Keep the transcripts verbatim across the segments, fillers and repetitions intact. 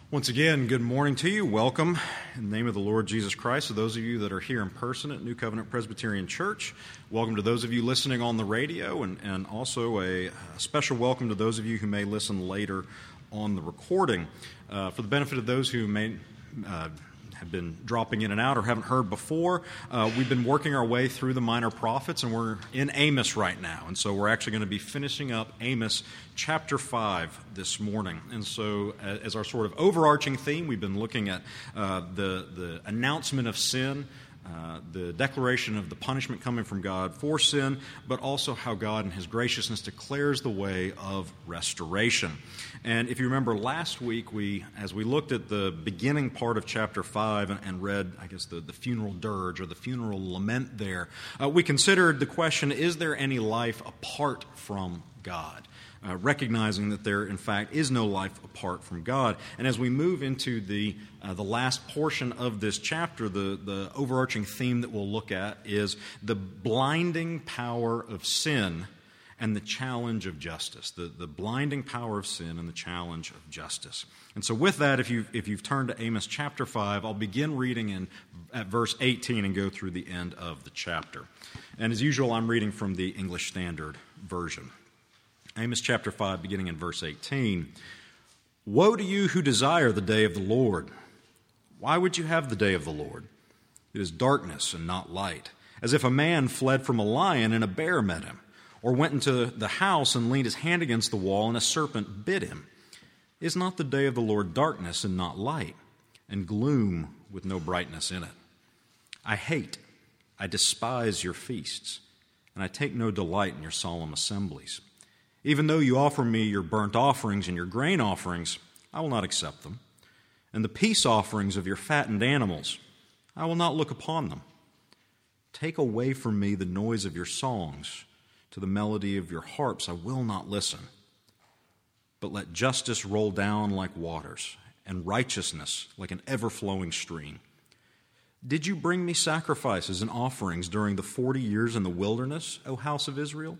Once again, good morning to you. Welcome in the name of the Lord Jesus Christ. To those of you that are here in person at New Covenant Presbyterian Church, welcome to those of you listening on the radio, and, and also a, a special welcome to those of you who may listen later on the recording. Uh, for the benefit of those who may uh, have been dropping in and out or haven't heard before, uh, we've been working our way through the Minor Prophets, and we're in Amos right now. And so we're actually going to be finishing up Amos chapter five this morning. And so as our sort of overarching theme, we've been looking at uh, the, the announcement of sin, Uh, the declaration of the punishment coming from God for sin, but also how God in His graciousness declares the way of restoration. And if you remember last week, we, as we looked at the beginning part of chapter five and, and read, I guess, the, the funeral dirge or the funeral lament there, uh, we considered the question, is there any life apart from God? Uh, recognizing that there, in fact, is no life apart from God. And as we move into the uh, the last portion of this chapter, the, the overarching theme that we'll look at is the blinding power of sin and the challenge of justice. The, the blinding power of sin and the challenge of justice. And so with that, if you've, if you've turned to Amos chapter five, I'll begin reading in at verse eighteen and go through the end of the chapter. And as usual, I'm reading from the English Standard Version. Amos chapter five, beginning in verse eighteen. Woe to you who desire the day of the Lord. Why would you have the day of the Lord? It is darkness and not light, as if a man fled from a lion and a bear met him, or went into the house and leaned his hand against the wall and a serpent bit him. Is not the day of the Lord darkness and not light, and gloom with no brightness in it? I hate, I despise your feasts, and I take no delight in your solemn assemblies. Even though you offer me your burnt offerings and your grain offerings, I will not accept them. And the peace offerings of your fattened animals, I will not look upon them. Take away from me the noise of your songs. To the melody of your harps I will not listen. But let justice roll down like waters, and righteousness like an ever-flowing stream. Did you bring me sacrifices and offerings during the forty years in the wilderness, O house of Israel?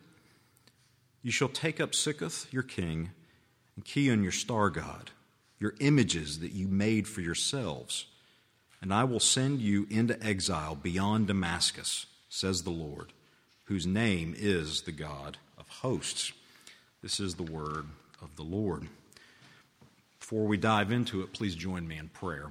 You shall take up Sikkuth, your king, and Kion, your star god, your images that you made for yourselves, and I will send you into exile beyond Damascus, says the Lord, whose name is the God of hosts. This is the word of the Lord. Before we dive into it, please join me in prayer.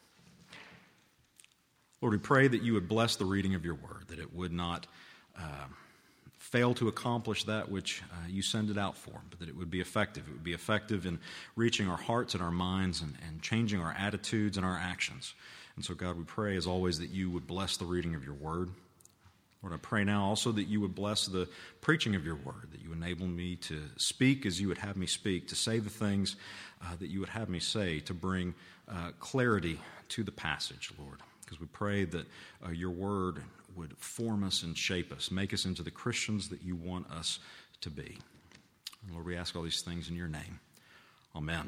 Lord, we pray that you would bless the reading of your word, that it would not Uh, fail to accomplish that which uh, you send it out for, but that it would be effective. It would be effective in reaching our hearts and our minds and, and changing our attitudes and our actions. And so, God, we pray, as always, that you would bless the reading of your word. Lord, I pray now also that you would bless the preaching of your word, that you enable me to speak as you would have me speak, to say the things uh, that you would have me say, to bring uh, clarity to the passage, Lord. Because we pray that uh, your word would form us and shape us, make us into the Christians that you want us to be. And Lord, we ask all these things in your name. Amen.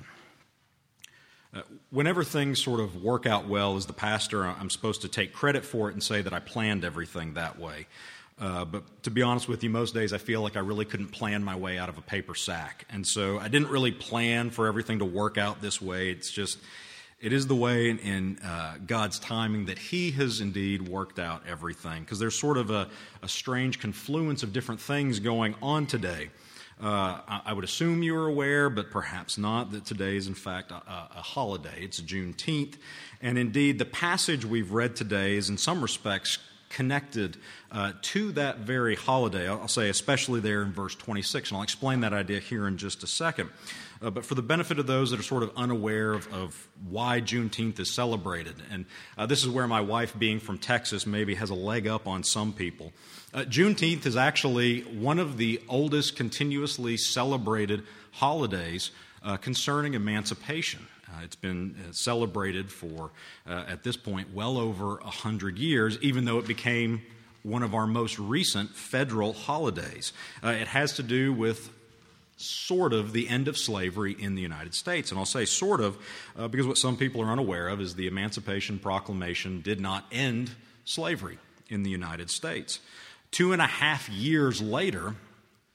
Uh, whenever things sort of work out well as the pastor, I'm supposed to take credit for it and say that I planned everything that way. Uh, but to be honest with you, most days I feel like I really couldn't plan my way out of a paper sack. And so I didn't really plan for everything to work out this way. It's just... It is the way in, in uh, God's timing that He has indeed worked out everything, because there's sort of a, a strange confluence of different things going on today. Uh, I, I would assume you are aware, but perhaps not, that today is in fact a, a holiday. It's Juneteenth, and indeed the passage we've read today is in some respects connected uh, to that very holiday. I'll say especially there in verse twenty-six, and I'll explain that idea here in just a second. Uh, but for the benefit of those that are sort of unaware of, of why Juneteenth is celebrated, and uh, this is where my wife, being from Texas, maybe has a leg up on some people. Uh, Juneteenth is actually one of the oldest continuously celebrated holidays uh, concerning emancipation. Uh, it's been uh, celebrated for, uh, at this point, well over one hundred years, even though it became one of our most recent federal holidays. Uh, it has to do with sort of the end of slavery in the United States. And I'll say sort of uh, because what some people are unaware of is the Emancipation Proclamation did not end slavery in the United States. Two and a half years later,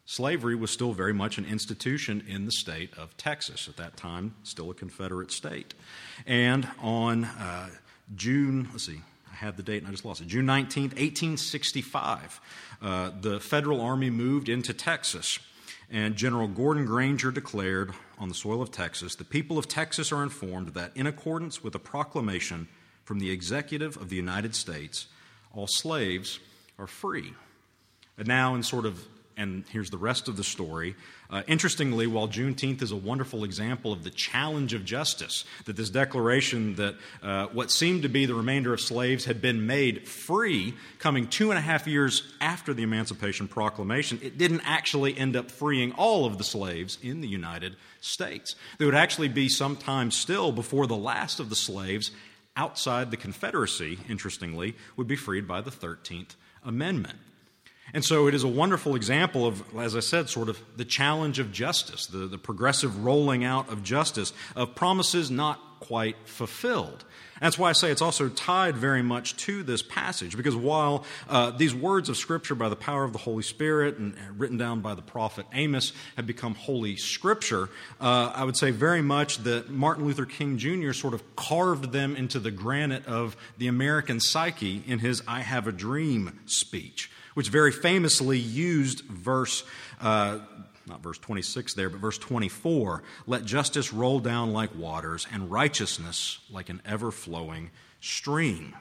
slavery was still very much an institution in the state of Texas, at that time still a Confederate state. And on uh, June, let's see, I had the date and I just lost it, June nineteenth, eighteen sixty-five, uh, the Federal Army moved into Texas, and General Gordon Granger declared on the soil of Texas, "The people of Texas are informed that in accordance with a proclamation from the Executive of the United States, all slaves are free." And now in sort of And here's the rest of the story. Uh, interestingly, while Juneteenth is a wonderful example of the challenge of justice, that this declaration that uh, what seemed to be the remainder of slaves had been made free, coming two and a half years after the Emancipation Proclamation, it didn't actually end up freeing all of the slaves in the United States. There would actually be some time still before the last of the slaves outside the Confederacy, interestingly, would be freed by the thirteenth Amendment. And so it is a wonderful example of, as I said, sort of the challenge of justice, the, the progressive rolling out of justice, of promises not quite fulfilled. And that's why I say it's also tied very much to this passage, because while uh, these words of Scripture by the power of the Holy Spirit and written down by the prophet Amos have become Holy Scripture, uh, I would say very much that Martin Luther King Junior sort of carved them into the granite of the American psyche in his "I Have a Dream" speech, which very famously used verse, uh, not verse twenty-six there, but verse twenty-four, "Let justice roll down like waters and righteousness like an ever-flowing stream."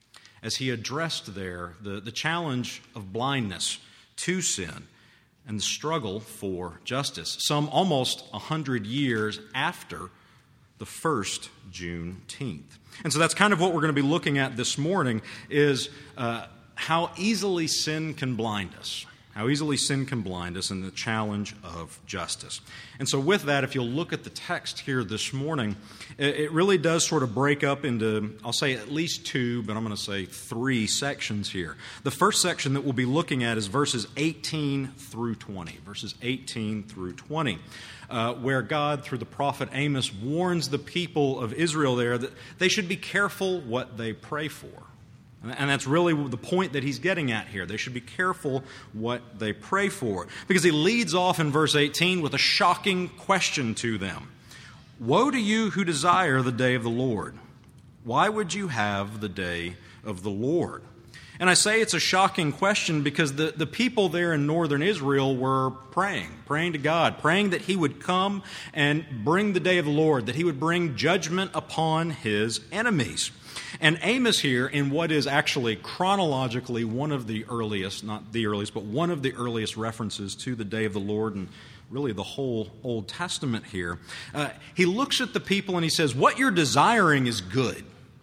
As he addressed there the, the challenge of blindness to sin and the struggle for justice, some almost a hundred years after the first Juneteenth. And so that's kind of what we're going to be looking at this morning is uh, how easily sin can blind us, how easily sin can blind us, and the challenge of justice. And so with that, if you'll look at the text here this morning, it really does sort of break up into, I'll say at least two, but I'm going to say three sections here. The first section that we'll be looking at is verses eighteen through twenty, verses eighteen through twenty, uh, where God, through the prophet Amos, warns the people of Israel there that they should be careful what they pray for. And that's really the point that he's getting at here. They should be careful what they pray for. Because he leads off in verse eighteen with a shocking question to them. "Woe to you who desire the day of the Lord. Why would you have the day of the Lord?" And I say it's a shocking question because the, the people there in northern Israel were praying, praying to God, praying that he would come and bring the day of the Lord, that he would bring judgment upon his enemies. And Amos here, in what is actually chronologically one of the earliest, not the earliest, but one of the earliest references to the day of the Lord and really the whole Old Testament here, uh, he looks at the people and he says, what you're desiring is good.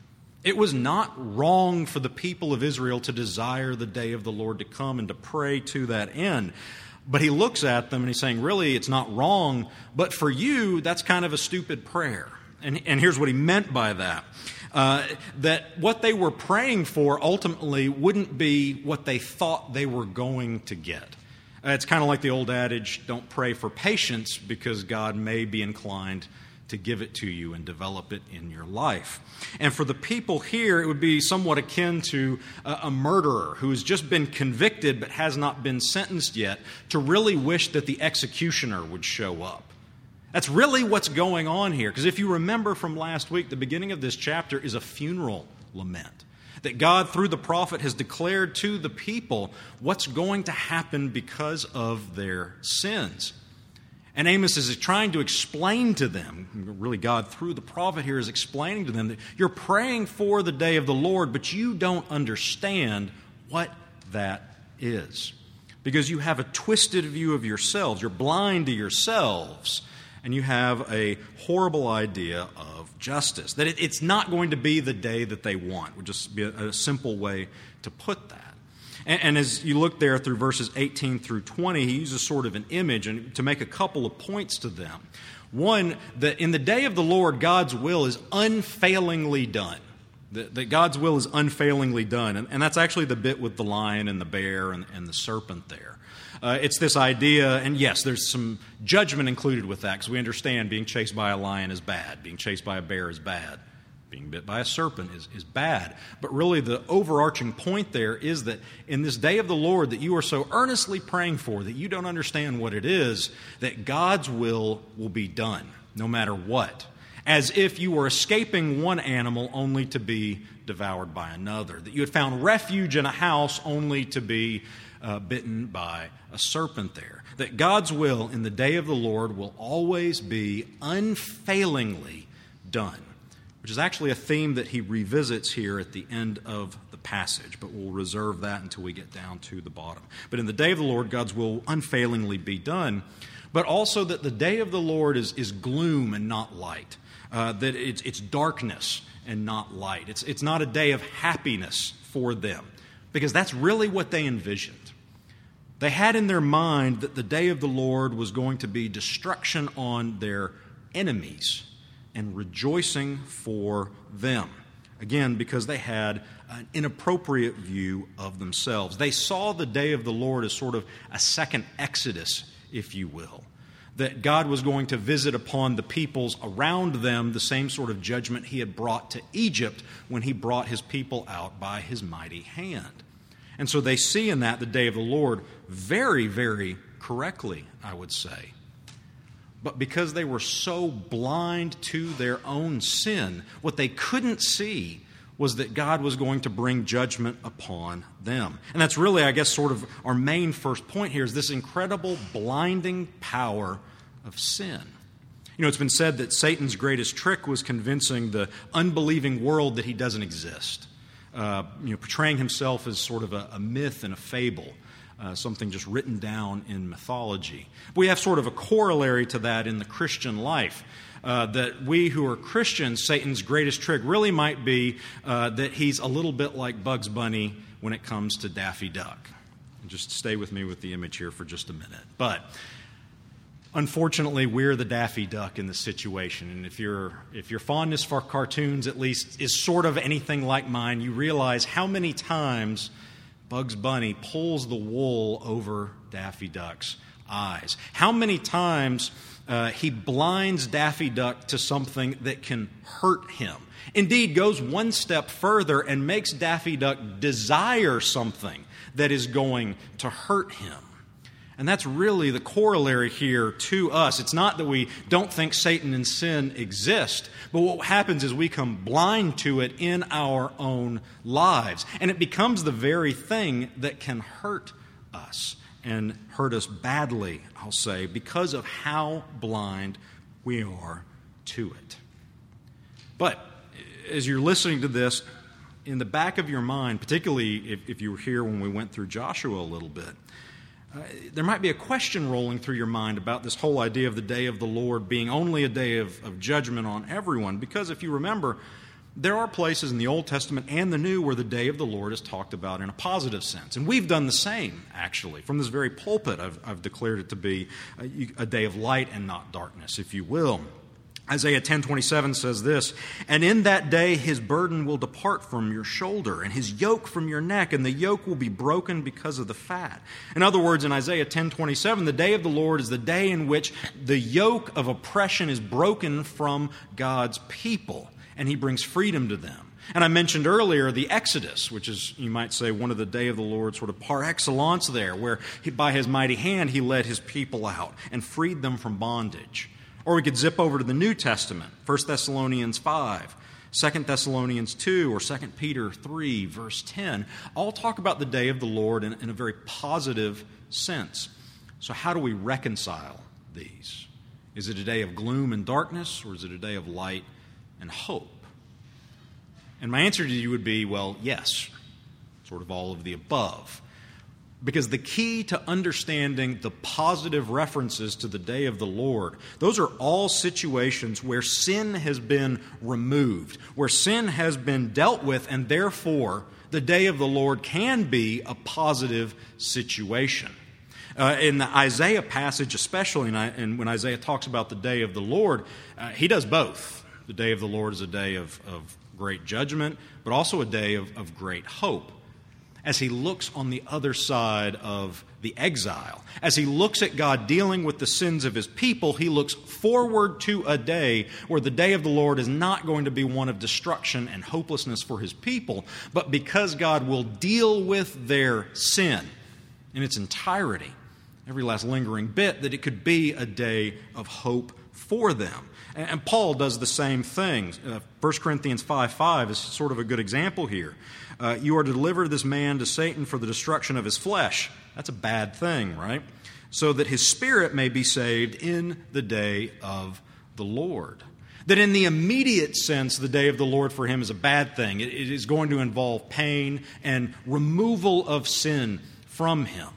It was not wrong for the people of Israel to desire the day of the Lord to come and to pray to that end. But he looks at them and he's saying, really, it's not wrong, but for you, that's kind of a stupid prayer. And, and here's what he meant by that. Uh, that what they were praying for ultimately wouldn't be what they thought they were going to get. Uh, it's kind of like the old adage, don't pray for patience because God may be inclined to give it to you and develop it in your life. And for the people here, it would be somewhat akin to a, a murderer who has just been convicted but has not been sentenced yet to really wish that the executioner would show up. That's really what's going on here. Because if you remember from last week, the beginning of this chapter is a funeral lament. That God, through the prophet, has declared to the people what's going to happen because of their sins. And Amos is trying to explain to them, really God through the prophet here is explaining to them that you're praying for the day of the Lord, but you don't understand what that is. Because you have a twisted view of yourselves. You're blind to yourselves. And you have a horrible idea of justice. That it, it's not going to be the day that they want. Would just be a, a simple way to put that. And, and as you look there through verses eighteen through twenty, he uses sort of an image and to make a couple of points to them. One, that in the day of the Lord, God's will is unfailingly done. That, that God's will is unfailingly done. And, and that's actually the bit with the lion and the bear and, and the serpent there. Uh, it's this idea, and yes, there's some judgment included with that, because we understand being chased by a lion is bad, being chased by a bear is bad. Being bit by a serpent is, is bad. But really the overarching point there is that in this day of the Lord that you are so earnestly praying for, that you don't understand what it is, that God's will will be done, no matter what. As if you were escaping one animal only to be devoured by another. That you had found refuge in a house only to be uh, bitten by a serpent there. That God's will in the day of the Lord will always be unfailingly done. Which is actually a theme that he revisits here at the end of the passage, but we'll reserve that until we get down to the bottom. But in the day of the Lord, God's will unfailingly be done, but also that the day of the Lord is, is gloom and not light, uh, that it's, it's darkness and not light. It's, it's not a day of happiness for them, because that's really what they envisioned. They had in their mind that the day of the Lord was going to be destruction on their enemies, and rejoicing for them. Again, because they had an inappropriate view of themselves. They saw the day of the Lord as sort of a second Exodus, if you will. That God was going to visit upon the peoples around them the same sort of judgment he had brought to Egypt when he brought his people out by his mighty hand. And so they see in that the day of the Lord very, very correctly, I would say. But because they were so blind to their own sin, what they couldn't see was that God was going to bring judgment upon them. And that's really, I guess, sort of our main first point here is this incredible blinding power of sin. You know, it's been said that Satan's greatest trick was convincing the unbelieving world that he doesn't exist. Uh, you know, portraying himself as sort of a, a myth and a fable. Uh, something just written down in mythology. We have sort of a corollary to that in the Christian life. Uh, that we who are Christians, Satan's greatest trick really might be uh, that he's a little bit like Bugs Bunny when it comes to Daffy Duck. And just stay with me with the image here for just a minute. But unfortunately, we're the Daffy Duck in this situation. And if your if your fondness for cartoons, at least, is sort of anything like mine, you realize how many times Bugs Bunny pulls the wool over Daffy Duck's eyes. How many times uh, he blinds Daffy Duck to something that can hurt him. Indeed, goes one step further and makes Daffy Duck desire something that is going to hurt him. And that's really the corollary here to us. It's not that we don't think Satan and sin exist, but what happens is we come blind to it in our own lives. And it becomes the very thing that can hurt us, and hurt us badly, I'll say, because of how blind we are to it. But as you're listening to this, in the back of your mind, particularly if, if you were here when we went through Joshua a little bit, Uh, there might be a question rolling through your mind about this whole idea of the day of the Lord being only a day of, of judgment on everyone. Because if you remember, there are places in the Old Testament and the New where the day of the Lord is talked about in a positive sense. And we've done the same, actually. From this very pulpit, I've, I've declared it to be a, a day of light and not darkness, if you will. Isaiah ten twenty-seven says this, "And in that day his burden will depart from your shoulder, and his yoke from your neck, and the yoke will be broken because of the fat." In other words, in Isaiah ten twenty-seven, the day of the Lord is the day in which the yoke of oppression is broken from God's people, and he brings freedom to them. And I mentioned earlier the Exodus, which is, you might say, one of the day of the Lord sort of par excellence there, where he, by his mighty hand he led his people out and freed them from bondage. Or we could zip over to the New Testament, First Thessalonians five, Second Thessalonians two, or Second Peter three, verse ten. All talk about the day of the Lord in, in a very positive sense. So how do we reconcile these? Is it a day of gloom and darkness, or is it a day of light and hope? And my answer to you would be, well, yes, sort of all of the above. Because the key to understanding the positive references to the day of the Lord, those are all situations where sin has been removed, where sin has been dealt with, and therefore the day of the Lord can be a positive situation. Uh, in the Isaiah passage especially, and, I, and when Isaiah talks about the day of the Lord, uh, he does both. The day of the Lord is a day of, of great judgment, but also a day of, of great hope. as he looks on the other side of the exile. As he looks at God dealing with the sins of his people, he looks forward to a day where the day of the Lord is not going to be one of destruction and hopelessness for his people, but because God will deal with their sin in its entirety, every last lingering bit, that it could be a day of hope for them. And Paul does the same thing. Uh, First Corinthians five five is sort of a good example here. Uh, you are to deliver this man to Satan for the destruction of his flesh. That's a bad thing, right? So that his spirit may be saved in the day of the Lord. That in the immediate sense, the day of the Lord for him is a bad thing. It, it is going to involve pain and removal of sin from him.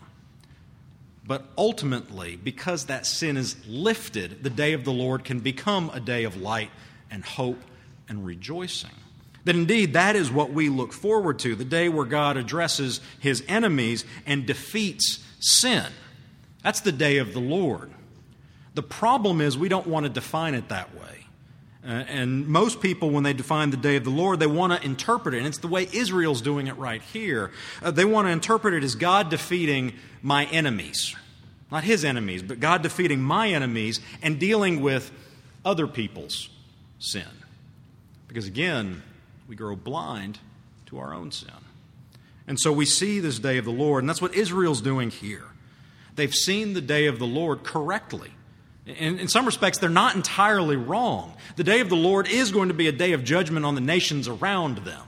But ultimately, because that sin is lifted, the day of the Lord can become a day of light and hope and rejoicing. That indeed, that is what we look forward to, the day where God addresses his enemies and defeats sin. That's the day of the Lord. The problem is we don't want to define it that way. Uh, and most people, when they define the day of the Lord, they want to interpret it. And it's the way Israel's doing it right here. Uh, they want to interpret it as God defeating my enemies. Not his enemies, but God defeating my enemies and dealing with other people's sin. Because again, we grow blind to our own sin. And so we see this day of the Lord, and that's what Israel's doing here. They've seen the day of the Lord correctly. In, in some respects, they're not entirely wrong. The day of the Lord is going to be a day of judgment on the nations around them.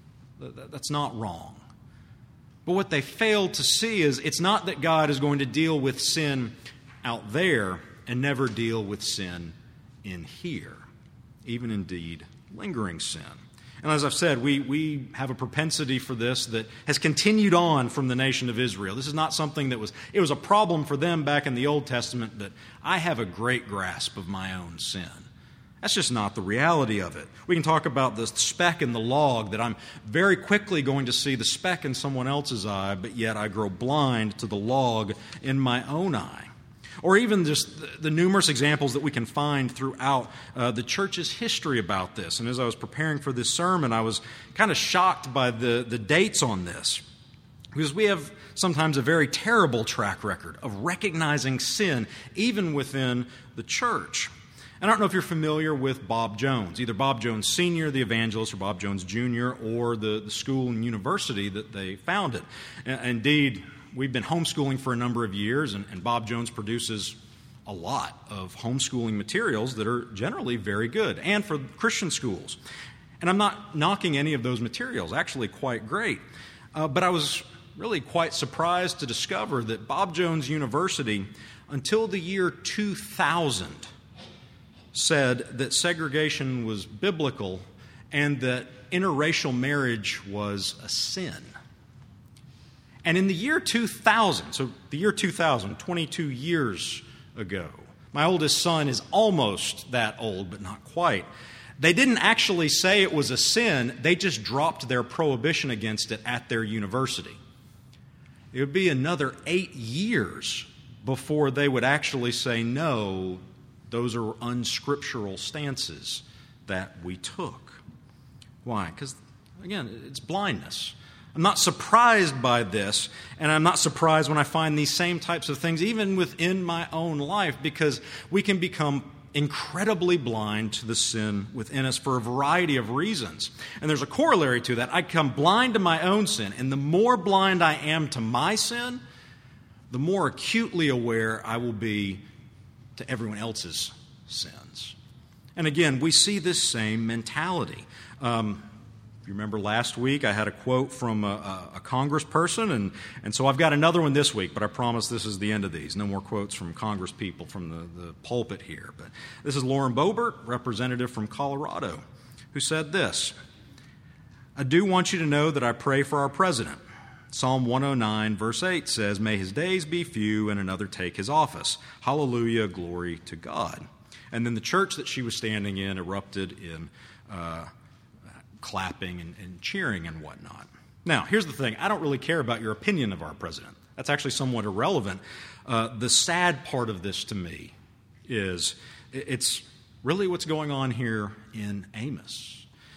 That's not wrong. But what they fail to see is it's not that God is going to deal with sin out there and never deal with sin in here, even indeed lingering sin. And as I've said, we, we have a propensity for this that has continued on from the nation of Israel. This is not something that was, it was a problem for them back in the Old Testament, but I have a great grasp of my own sin. That's just not the reality of it. We can talk about the speck in the log, that I'm very quickly going to see the speck in someone else's eye, but yet I grow blind to the log in my own eye. Or even just the, the numerous examples that we can find throughout uh, the church's history about this. And as I was preparing for this sermon, I was kind of shocked by the, the dates on this. Because we have sometimes a very terrible track record of recognizing sin, even within the church. I don't know if you're familiar with Bob Jones, either Bob Jones Senior, the evangelist, or Bob Jones Junior, or the, the school and university that they founded. And, indeed, we've been homeschooling for a number of years, and, and Bob Jones produces a lot of homeschooling materials that are generally very good, and for Christian schools. And I'm not knocking any of those materials, actually quite great. Uh, but I was really quite surprised to discover that Bob Jones University, until the year two thousand, said that segregation was biblical and that interracial marriage was a sin. And in the year two thousand, so the year two thousand, twenty-two years ago, my oldest son is almost that old, but not quite. They didn't actually say it was a sin, they just dropped their prohibition against it at their university. It would be another eight years before they would actually say, no, those are unscriptural stances that we took. Why? Because, again, it's blindness. I'm not surprised by this, and I'm not surprised when I find these same types of things even within my own life, because we can become incredibly blind to the sin within us for a variety of reasons. And there's a corollary to that. I become blind to my own sin, and the more blind I am to my sin, the more acutely aware I will be to everyone else's sins. And again, we see this same mentality. Um, if you remember last week, I had a quote from a, a, a congressperson, and, and so I've got another one this week, but I promise this is the end of these. No more quotes from congresspeople from the, the pulpit here. But this is Lauren Boebert, representative from Colorado, who said this: I do want you to know that I pray for our president. Psalm one oh nine, verse eight says, may his days be few and another take his office. Hallelujah, glory to God. And then the church that she was standing in erupted in uh, clapping and, and cheering and whatnot. Now, here's the thing. I don't really care about your opinion of our president. That's actually somewhat irrelevant. Uh, the sad part of this to me is it's really what's going on here in Amos.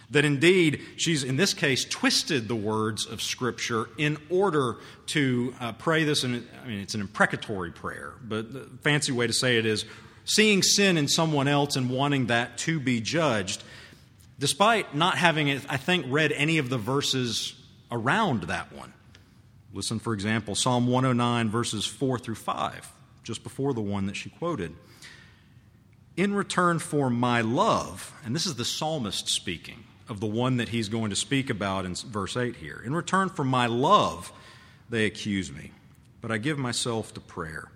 That indeed, she's, in this case, twisted the words of Scripture in order to uh, pray this. In, I mean, it's an imprecatory prayer, but the fancy way to say it is seeing sin in someone else and wanting that to be judged, despite not having, I think, read any of the verses around that one. Listen, for example, Psalm one oh nine, verses four through five, just before the one that she quoted. In return for my love, and this is the psalmist speaking of the one that he's going to speak about in verse eight here. In return for my love, they accuse me, but I give myself to prayer.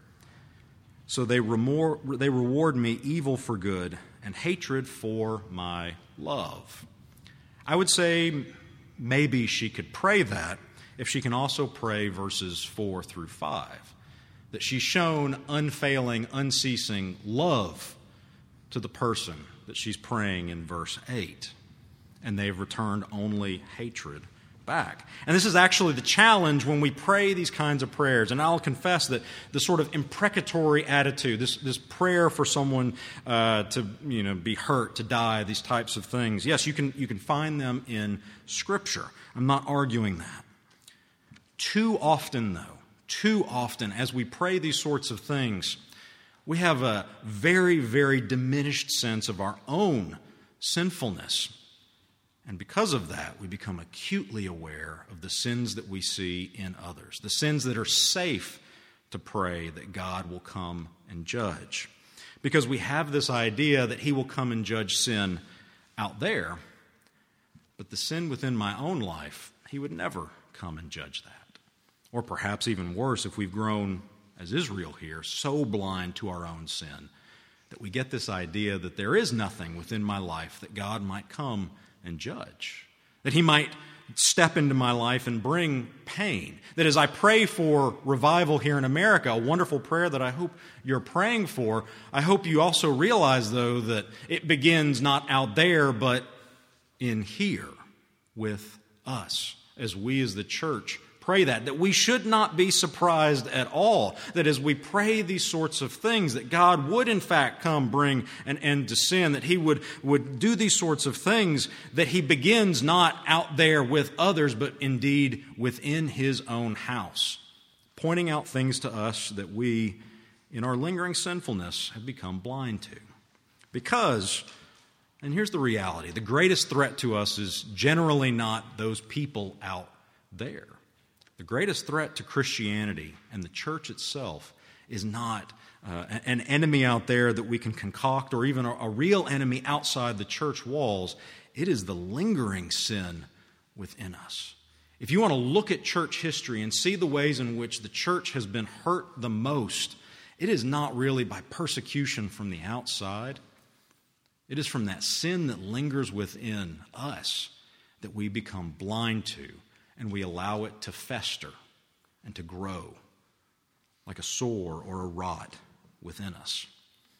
So they, remor- they reward me evil for good and hatred for my love. I would say maybe she could pray that if she can also pray verses four through five, that she's shown unfailing, unceasing love to the person that she's praying in verse eight, and they've returned only hatred back. And this is actually the challenge when we pray these kinds of prayers. And I'll confess that the sort of imprecatory attitude, this, this prayer for someone uh, to you know be hurt, to die, these types of things, yes, you can you can find them in Scripture. I'm not arguing that. Too often, though, too often, as we pray these sorts of things, we have a very, very diminished sense of our own sinfulness. And because of that, we become acutely aware of the sins that we see in others, the sins that are safe to pray that God will come and judge. Because we have this idea that He will come and judge sin out there, but the sin within my own life, He would never come and judge that. Or perhaps even worse, if we've grown, as Israel here, so blind to our own sin that we get this idea that there is nothing within my life that God might come and judge, that He might step into my life and bring pain. That as I pray for revival here in America, a wonderful prayer that I hope you're praying for, I hope you also realize, though, that it begins not out there, but in here with us, as we as the church pray that, that we should not be surprised at all, that as we pray these sorts of things, that God would in fact come bring an end to sin, that He would, would do these sorts of things, that He begins not out there with others, but indeed within His own house, pointing out things to us that we, in our lingering sinfulness, have become blind to. Because, and here's the reality, the greatest threat to us is generally not those people out there. The greatest threat to Christianity and the church itself is not uh, an enemy out there that we can concoct, or even a, a real enemy outside the church walls. It is the lingering sin within us. If you want to look at church history and see the ways in which the church has been hurt the most, it is not really by persecution from the outside. It is from that sin that lingers within us that we become blind to, and we allow it to fester and to grow like a sore or a rot within us.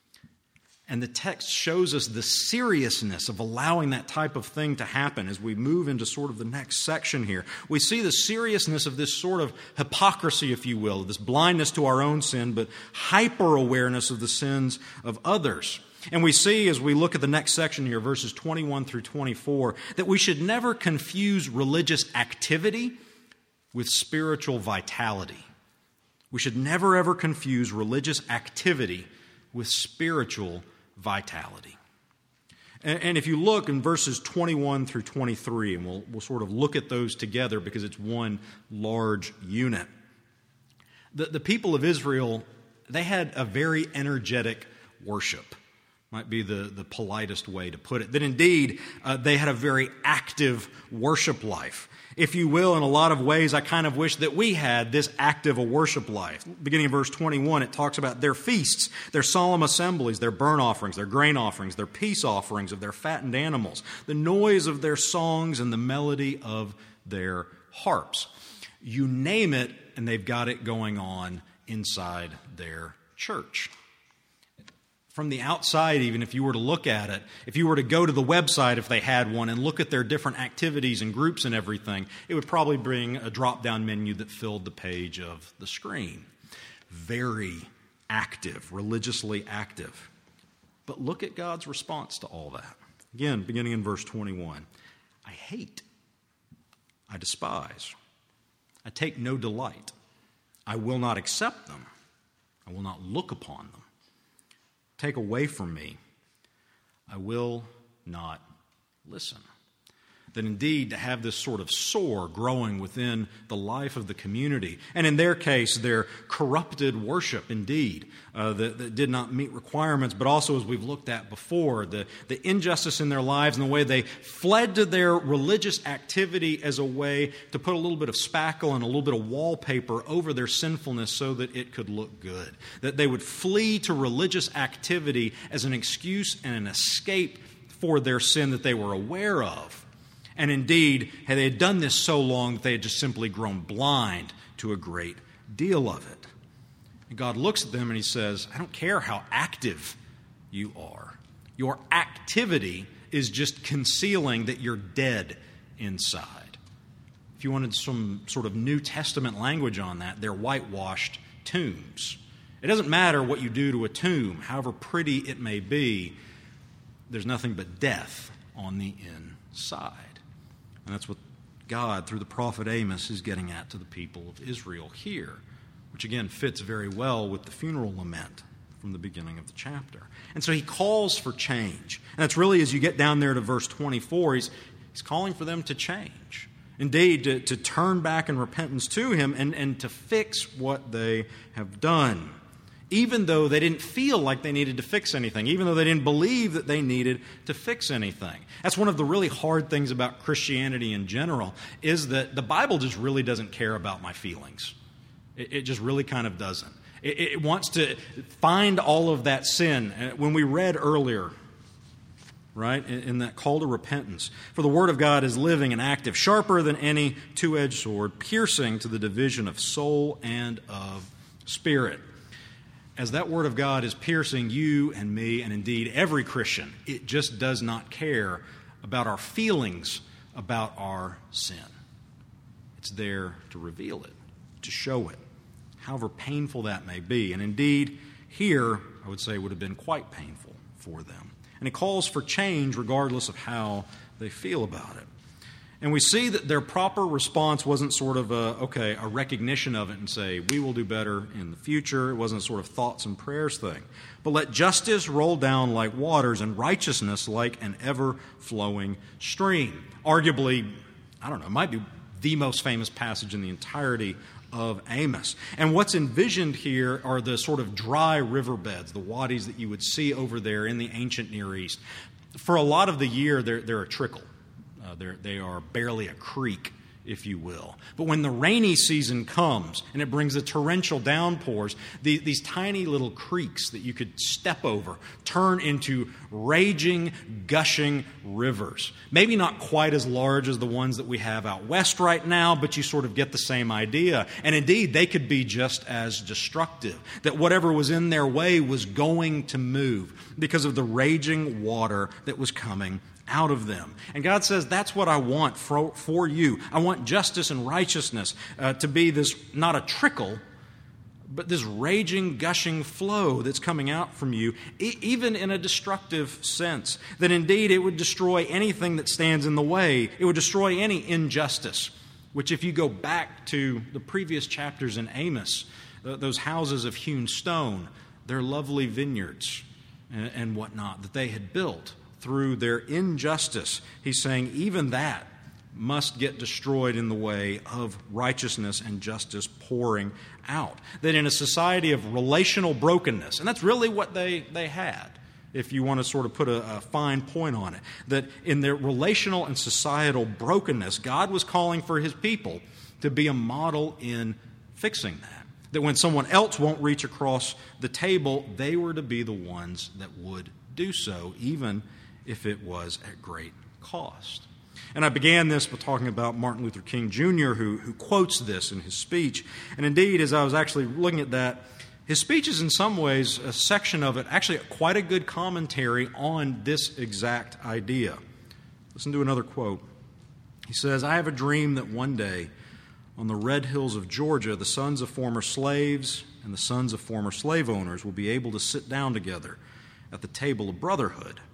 And the text shows us the seriousness of allowing that type of thing to happen as we move into sort of the next section here. We see the seriousness of this sort of hypocrisy, if you will, this blindness to our own sin, but hyper-awareness of the sins of others. And we see, as we look at the next section here, verses twenty-one through twenty-four, that we should never confuse religious activity with spiritual vitality. We should never, ever confuse religious activity with spiritual vitality. And, and if you look in verses twenty-one through twenty-three, and we'll, we'll sort of look at those together because it's one large unit. The, the people of Israel, they had a very energetic worship. Might be the, the politest way to put it. That indeed, uh, they had a very active worship life. If you will, in a lot of ways, I kind of wish that we had this active a worship life. Beginning in verse twenty-one, it talks about their feasts, their solemn assemblies, their burnt offerings, their grain offerings, their peace offerings of their fattened animals, the noise of their songs, and the melody of their harps. You name it, and they've got it going on inside their church. From the outside, even if you were to look at it, if you were to go to the website if they had one and look at their different activities and groups and everything, it would probably bring a drop-down menu that filled the page of the screen. Very active, religiously active. But look at God's response to all that. Again, beginning in verse twenty-one. I hate, I despise, I take no delight. I will not accept them. I will not look upon them. Take away from me. I will not listen. That indeed to have this sort of sore growing within the life of the community, and in their case, their corrupted worship indeed, uh, that, that did not meet requirements, but also, as we've looked at before, the, the injustice in their lives and the way they fled to their religious activity as a way to put a little bit of spackle and a little bit of wallpaper over their sinfulness so that it could look good. That they would flee to religious activity as an excuse and an escape for their sin that they were aware of. And indeed, they had done this so long that they had just simply grown blind to a great deal of it. And God looks at them and He says, I don't care how active you are. Your activity is just concealing that you're dead inside. If you wanted some sort of New Testament language on that, they're whitewashed tombs. It doesn't matter what you do to a tomb, however pretty it may be, there's nothing but death on the inside. And that's what God, through the prophet Amos, is getting at to the people of Israel here, which again fits very well with the funeral lament from the beginning of the chapter. And so He calls for change. And that's really, as you get down there to verse twenty-four, He's, he's calling for them to change. Indeed, to, to turn back in repentance to Him and, and to fix what they have done. Even though they didn't feel like they needed to fix anything, even though they didn't believe that they needed to fix anything. That's one of the really hard things about Christianity in general, is that the Bible just really doesn't care about my feelings. It, it just really kind of doesn't. It, it wants to find all of that sin. When we read earlier, right, in, in that call to repentance, for the Word of God is living and active, sharper than any two-edged sword, piercing to the division of soul and of spirit. As that Word of God is piercing you and me, and indeed every Christian, it just does not care about our feelings about our sin. It's there to reveal it, to show it, however painful that may be. And indeed, here, I would say, would have been quite painful for them. And it calls for change regardless of how they feel about it. And we see that their proper response wasn't sort of a, okay, a recognition of it and say, we will do better in the future. It wasn't a sort of thoughts and prayers thing. But let justice roll down like waters and righteousness like an ever-flowing stream. Arguably, I don't know, it might be the most famous passage in the entirety of Amos. And what's envisioned here are the sort of dry riverbeds, the wadis that you would see over there in the ancient Near East. For a lot of the year, they're, they're a trickle. Uh, they are barely a creek, if you will. But when the rainy season comes and it brings the torrential downpours, the, these tiny little creeks that you could step over turn into raging, gushing rivers. Maybe not quite as large as the ones that we have out west right now, but you sort of get the same idea. And indeed, they could be just as destructive, that whatever was in their way was going to move because of the raging water that was coming out of them. And God says, that's what I want for, for you. I want justice and righteousness uh, to be this, not a trickle, but this raging, gushing flow that's coming out from you, e- even in a destructive sense. That indeed it would destroy anything that stands in the way. It would destroy any injustice, which if you go back to the previous chapters in Amos, uh, those houses of hewn stone, their lovely vineyards and, and whatnot that they had built, through their injustice, he's saying even that must get destroyed in the way of righteousness and justice pouring out. That in a society of relational brokenness, and that's really what they, they had, if you want to sort of put a, a fine point on it, that in their relational and societal brokenness, God was calling for His people to be a model in fixing that. That when someone else won't reach across the table, they were to be the ones that would do so, even if it was at great cost. And I began this by talking about Martin Luther King Junior, who, who quotes this in his speech. And indeed, as I was actually looking at that, his speech is in some ways, a section of it, actually quite a good commentary on this exact idea. Listen to another quote. He says, I have a dream that one day on the red hills of Georgia, the sons of former slaves and the sons of former slave owners will be able to sit down together at the table of brotherhood.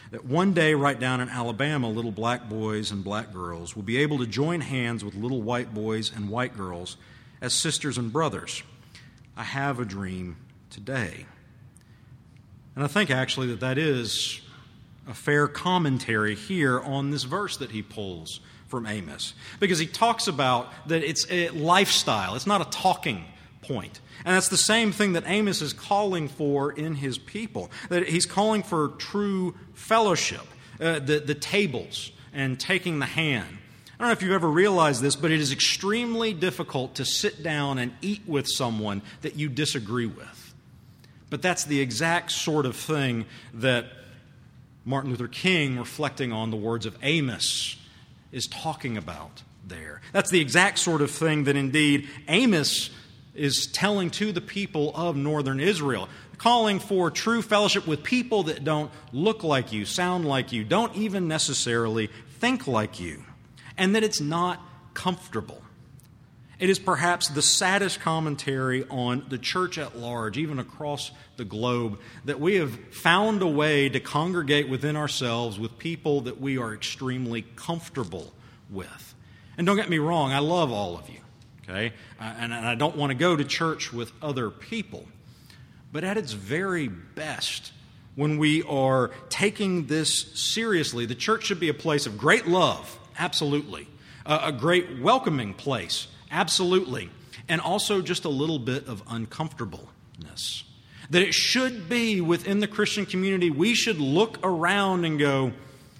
that one day right down in Alabama, little black boys and black girls will be able to join hands with little white boys and white girls as sisters and brothers. I have a dream today. And I think actually that that is a fair commentary here on this verse that he pulls from Amos, because he talks about that it's a lifestyle. It's not a talking point. And that's the same thing that Amos is calling for in his people, that he's calling for true fellowship, uh, the, the tables and taking the hand. I don't know if you've ever realized this, but it is extremely difficult to sit down and eat with someone that you disagree with. But that's the exact sort of thing that Martin Luther King, reflecting on the words of Amos, is talking about there. That's the exact sort of thing that indeed Amos is telling to the people of northern Israel, calling for true fellowship with people that don't look like you, sound like you, don't even necessarily think like you, and that it's not comfortable. It is perhaps the saddest commentary on the church at large, even across the globe, that we have found a way to congregate within ourselves with people that we are extremely comfortable with. And don't get me wrong, I love all of you, okay? Uh, and, and I don't want to go to church with other people. But at its very best, when we are taking this seriously, the church should be a place of great love, absolutely. Uh, a great welcoming place, absolutely. And also just a little bit of uncomfortableness. That it should be within the Christian community, we should look around and go,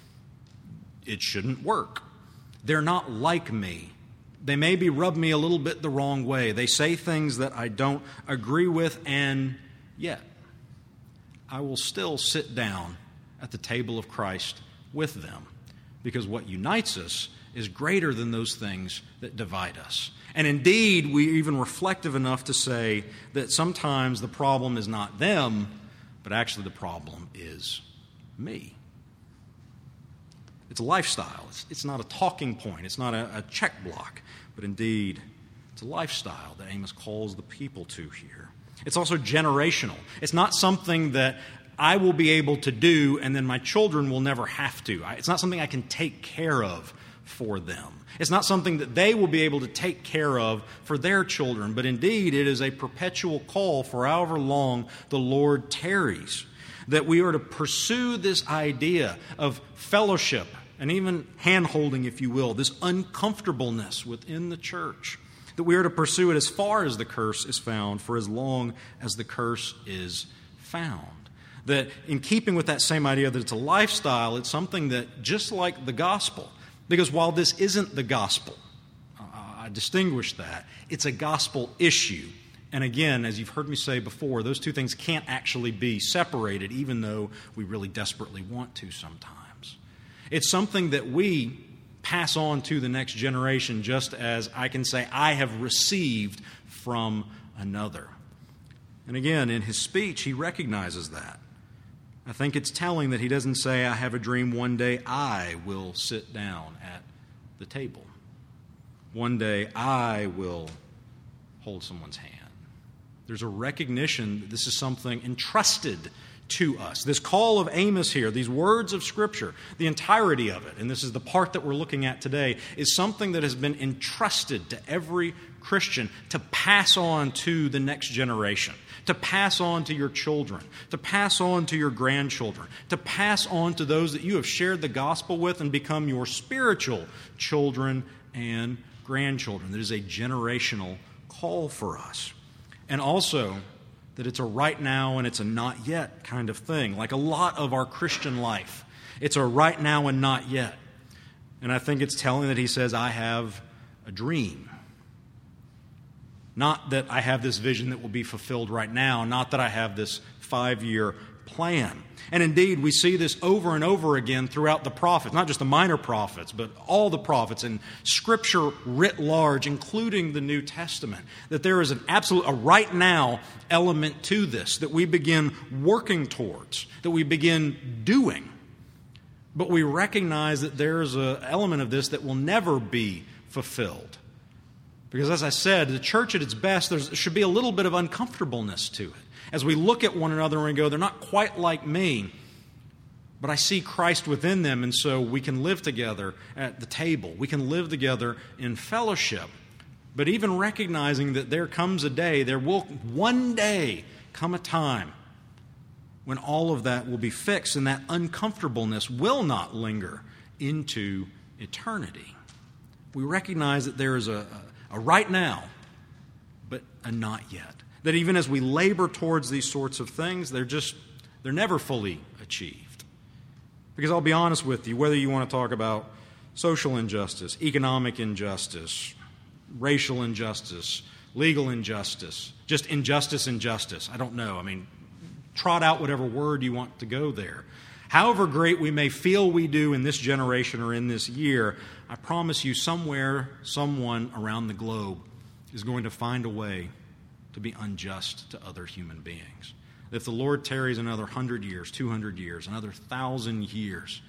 it shouldn't work. They're not like me. They maybe rub me a little bit the wrong way. They say things that I don't agree with, and yet I will still sit down at the table of Christ with them, because what unites us is greater than those things that divide us. And indeed, we're even reflective enough to say that sometimes the problem is not them, but actually the problem is me. It's a lifestyle. It's, it's not a talking point. It's not a, a check block. But indeed, it's a lifestyle that Amos calls the people to here. It's also generational. It's not something that I will be able to do and then my children will never have to. It's not something I can take care of for them. It's not something that they will be able to take care of for their children. But indeed, it is a perpetual call for however long the Lord tarries, that we are to pursue this idea of fellowship and even hand-holding, if you will, this uncomfortableness within the church, that we are to pursue it as far as the curse is found, for as long as the curse is found. That in keeping with that same idea that it's a lifestyle, it's something that, just like the gospel, because while this isn't the gospel, uh, I distinguish that, it's a gospel issue. And again, as you've heard me say before, those two things can't actually be separated, even though we really desperately want to sometimes. It's something that we pass on to the next generation, just as I can say, I have received from another. And again, in his speech, he recognizes that. I think it's telling that he doesn't say, I have a dream one day I will sit down at the table. One day I will hold someone's hand. There's a recognition that this is something entrusted to us. This call of Amos here, these words of Scripture, the entirety of it, and this is the part that we're looking at today, is something that has been entrusted to every Christian to pass on to the next generation, to pass on to your children, to pass on to your grandchildren, to pass on to those that you have shared the gospel with and become your spiritual children and grandchildren. That is a generational call for us. And also that it's a right now and it's a not yet kind of thing, like a lot of our Christian life. It's a right now and not yet. And I think it's telling that he says, I have a dream. Not that I have this vision that will be fulfilled right now, not that I have this five-year plan. And indeed, we see this over and over again throughout the prophets, not just the minor prophets, but all the prophets and Scripture writ large, including the New Testament, that there is an absolute, a right now element to this that we begin working towards, that we begin doing. But we recognize that there is an element of this that will never be fulfilled. Because as I said, the church at its best, there should be a little bit of uncomfortableness to it. As we look at one another and go, they're not quite like me. But I see Christ within them, and so we can live together at the table. We can live together in fellowship. But even recognizing that there comes a day, there will one day come a time when all of that will be fixed and that uncomfortableness will not linger into eternity. We recognize that there is a, a, a right now, but a not yet. That even as we labor towards these sorts of things, they're just, they're never fully achieved. Because I'll be honest with you, whether you want to talk about social injustice, economic injustice, racial injustice, legal injustice, just injustice, injustice, I don't know. I mean, trot out whatever word you want to go there. However great we may feel we do in this generation or in this year, I promise you somewhere, someone around the globe is going to find a way to be unjust to other human beings. If the Lord tarries another hundred years, two hundred years, another thousand years,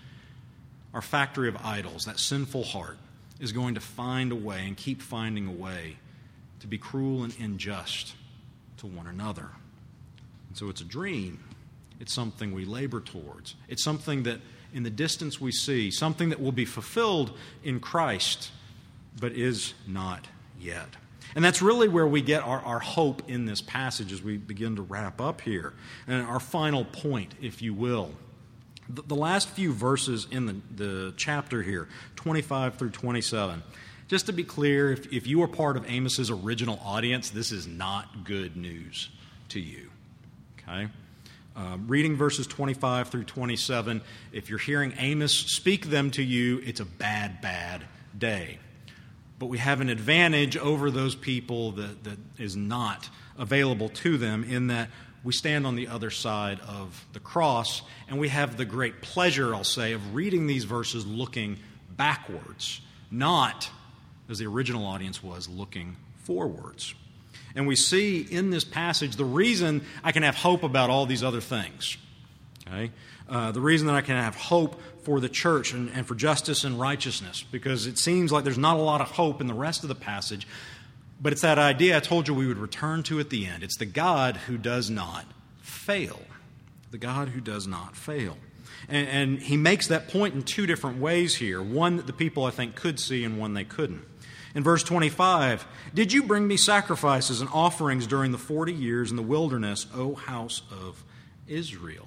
our factory of idols, that sinful heart, is going to find a way and keep finding a way to be cruel and unjust to one another. And so it's a dream. It's something we labor towards. It's something that in the distance we see, something that will be fulfilled in Christ, but is not yet. And that's really where we get our, our hope in this passage as we begin to wrap up here. And our final point, if you will. The, the last few verses in the, the chapter here, twenty-five through twenty-seven. Just to be clear, if, if you are part of Amos's original audience, this is not good news to you. Okay? Uh, reading verses twenty-five through twenty-seven, if you're hearing Amos speak them to you, it's a bad, bad day. But we have an advantage over those people that, that is not available to them in that we stand on the other side of the cross, and we have the great pleasure, I'll say, of reading these verses looking backwards, not, as the original audience was, looking forwards. And we see in this passage the reason I can have hope about all these other things. Okay? Uh, the reason that I can have hope for the church and, and for justice and righteousness, because it seems like there's not a lot of hope in the rest of the passage, but it's that idea I told you we would return to at the end. It's the God who does not fail. The God who does not fail. And, and he makes that point in two different ways here. One that the people, I think, could see and one they couldn't. In verse twenty-five, "Did you bring me sacrifices and offerings during the forty years in the wilderness, O house of Israel?"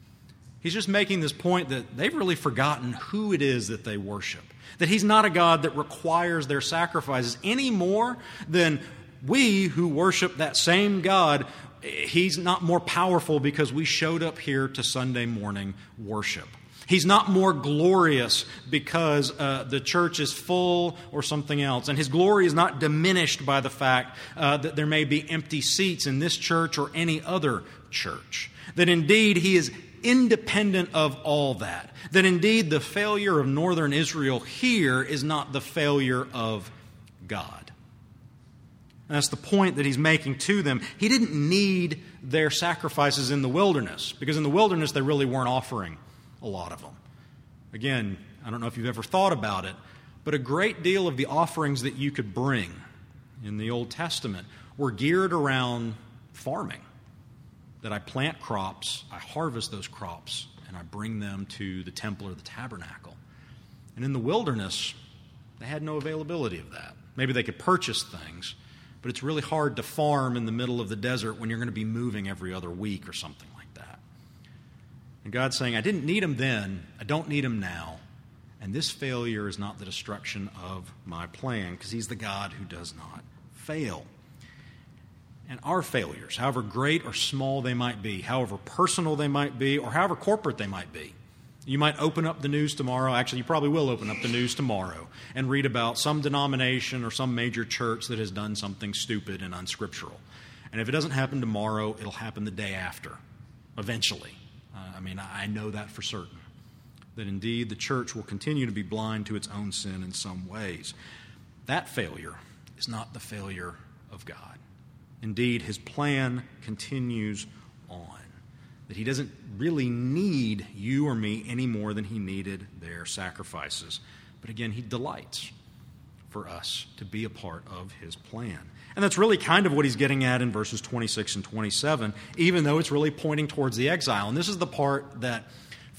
He's just making this point that they've really forgotten who it is that they worship. That he's not a God that requires their sacrifices any more than we who worship that same God. He's not more powerful because we showed up here to Sunday morning worship. He's not more glorious because uh, the church is full or something else. And his glory is not diminished by the fact uh, that there may be empty seats in this church or any other church. That indeed he is independent of all that. That indeed the failure of northern Israel here is not the failure of God. And that's the point that he's making to them. He didn't need their sacrifices in the wilderness, because in the wilderness they really weren't offering a lot of them. Again, I don't know if you've ever thought about it, but a great deal of the offerings that you could bring in the Old Testament were geared around farming. That I plant crops, I harvest those crops, and I bring them to the temple or the tabernacle. And in the wilderness, they had no availability of that. Maybe they could purchase things, but it's really hard to farm in the middle of the desert when you're going to be moving every other week or something like that. And God's saying, I didn't need them then, I don't need them now, and this failure is not the destruction of my plan, because he's the God who does not fail. And our failures, however great or small they might be, however personal they might be, or however corporate they might be. You might open up the news tomorrow, actually you probably will open up the news tomorrow, and read about some denomination or some major church that has done something stupid and unscriptural. And if it doesn't happen tomorrow, it'll happen the day after, eventually. Uh, I mean, I know that for certain. That indeed the church will continue to be blind to its own sin in some ways. That failure is not the failure of God. Indeed, his plan continues on. That he doesn't really need you or me any more than he needed their sacrifices. But again, he delights for us to be a part of his plan. And that's really kind of what he's getting at in verses twenty-six and twenty-seven, even though it's really pointing towards the exile. And this is the part that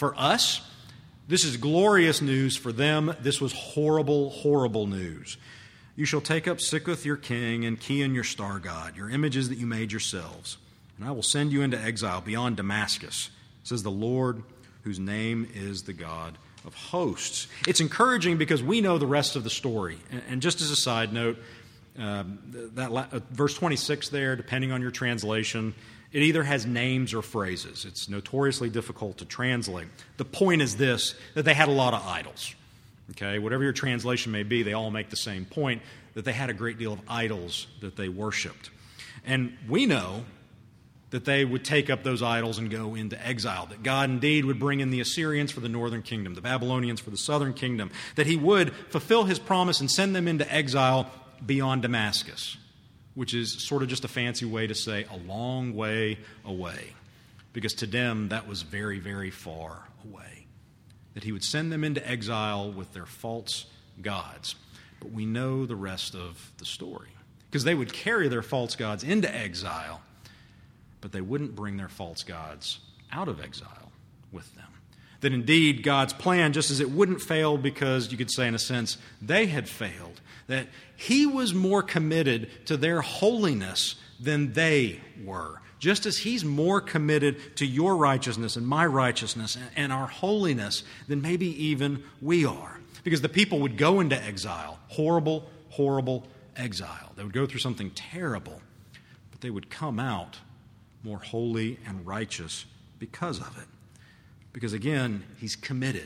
For us, this is glorious news. For them, this was horrible, horrible news. You shall take up Sikkuth your king and Kian your star god, your images that you made yourselves, and I will send you into exile beyond Damascus, says the Lord, whose name is the God of hosts. It's encouraging because we know the rest of the story. And just as a side note, um, that uh, verse twenty-six there, depending on your translation, it either has names or phrases. It's notoriously difficult to translate. The point is this, that they had a lot of idols. Okay, whatever your translation may be, they all make the same point, that they had a great deal of idols that they worshipped. And we know that they would take up those idols and go into exile, that God indeed would bring in the Assyrians for the northern kingdom, the Babylonians for the southern kingdom, that he would fulfill his promise and send them into exile beyond Damascus, which is sort of just a fancy way to say a long way away, because to them that was very, very far away, that he would send them into exile with their false gods. But we know the rest of the story, because they would carry their false gods into exile, but they wouldn't bring their false gods out of exile with them. That indeed God's plan, just as it wouldn't fail because, you could say in a sense, they had failed, that he was more committed to their holiness than they were. Just as he's more committed to your righteousness and my righteousness and our holiness than maybe even we are. Because the people would go into exile, horrible, horrible exile. They would go through something terrible, but they would come out more holy and righteous because of it. Because again, he's committed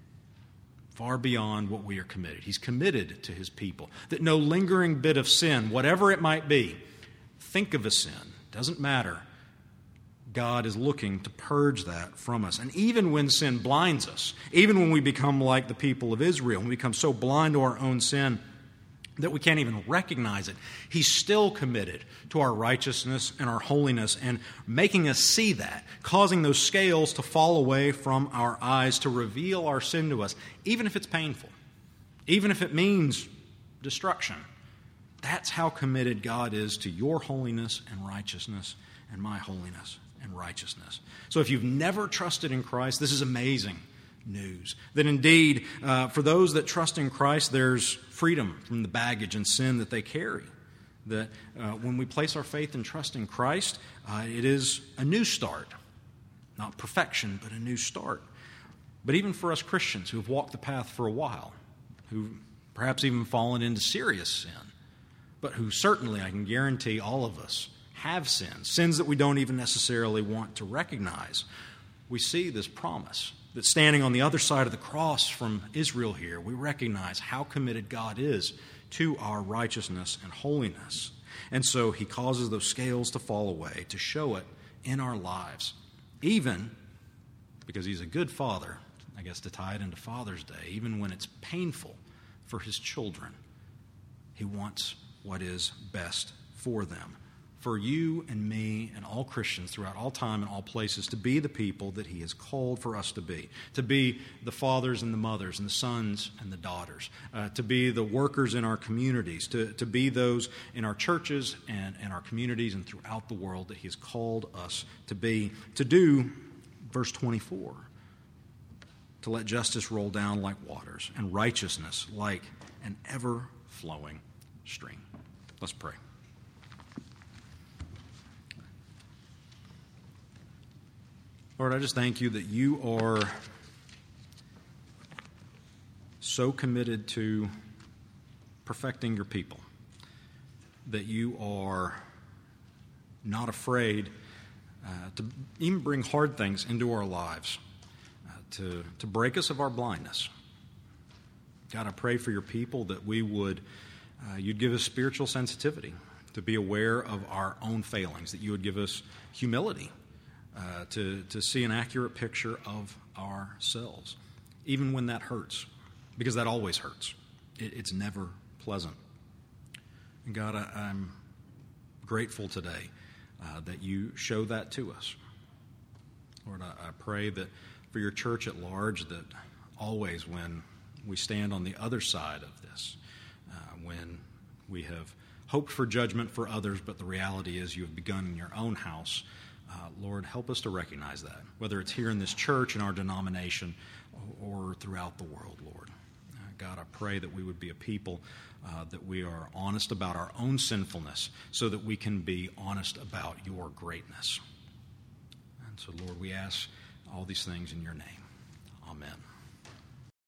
far beyond what we are committed. He's committed to his people. That no lingering bit of sin, whatever it might be, think of a sin, doesn't matter. God is looking to purge that from us. And even when sin blinds us, even when we become like the people of Israel, when we become so blind to our own sin that we can't even recognize it, he's still committed to our righteousness and our holiness and making us see that, causing those scales to fall away from our eyes, to reveal our sin to us, even if it's painful, even if it means destruction. That's how committed God is to your holiness and righteousness and my holiness and righteousness. So if you've never trusted in Christ, this is amazing news. That indeed, uh, for those that trust in Christ, there's freedom from the baggage and sin that they carry. That uh, when we place our faith and trust in Christ, uh, it is a new start. Not perfection, but a new start. But even for us Christians who have walked the path for a while, who've perhaps even fallen into serious sin, but who certainly, I can guarantee all of us, have sinned, sins that we don't even necessarily want to recognize, we see this promise that standing on the other side of the cross from Israel here, we recognize how committed God is to our righteousness and holiness. And so he causes those scales to fall away, to show it in our lives, even because he's a good father, I guess to tie it into Father's Day, even when it's painful for his children, he wants what is best for them. For you and me and all Christians throughout all time and all places to be the people that he has called for us to be. To be the fathers and the mothers and the sons and the daughters. Uh, to be the workers in our communities. To, to be those in our churches and, and our communities and throughout the world that he has called us to be. To do, verse twenty-four, to let justice roll down like waters and righteousness like an ever-flowing stream. Let's pray. Lord, I just thank you that you are so committed to perfecting your people, that you are not afraid uh, to even bring hard things into our lives, uh, to, to break us of our blindness. God, I pray for your people that we would, uh, you'd give us spiritual sensitivity, to be aware of our own failings, that you would give us humility, Uh, to, to see an accurate picture of ourselves, even when that hurts, because that always hurts. It, it's never pleasant. And God, I, I'm grateful today uh, that you show that to us. Lord, I, I pray that for your church at large, that always when we stand on the other side of this, uh, when we have hoped for judgment for others, but the reality is you have begun in your own house, Uh, Lord, help us to recognize that, whether it's here in this church, in our denomination, or, or throughout the world, Lord. Uh, God, I pray that we would be a people uh, that we are honest about our own sinfulness so that we can be honest about your greatness. And so, Lord, we ask all these things in your name. Amen.